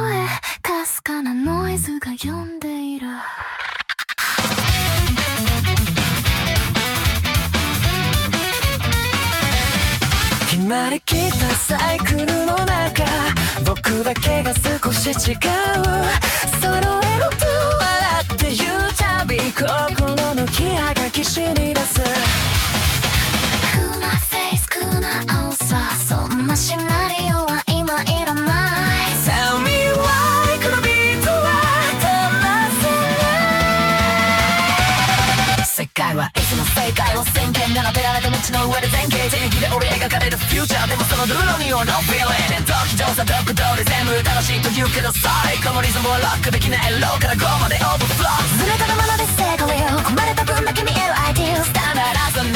声、かすかなノイズが呼んでいる。決まりきったサイクルの中、僕だけが少し違う。そのエロと笑って言うたび、心の気合が岸に出す。クーなフェイス、クーな青さ、そんなシナリオは今いらない。 Tell me why このビートは止ませない。世界はいつも正解を宣言、並べられた道の上で前景定義で折り描かれるフューチャー。でもそのルールには No feeling、 時上査読通り全部正しいと言うけど、最高のリズムをロックできない。ローから5までオーバーフロー、ずれたままで成功よ、込まれた分だけ見えるアイディア。スタンダードな